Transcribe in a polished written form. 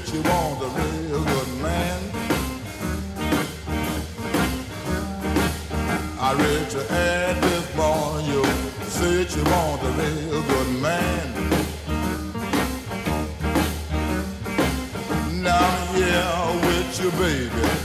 you want a real good man. I read your ad this morning, you said you want a real good man. Now I'm here with you, baby.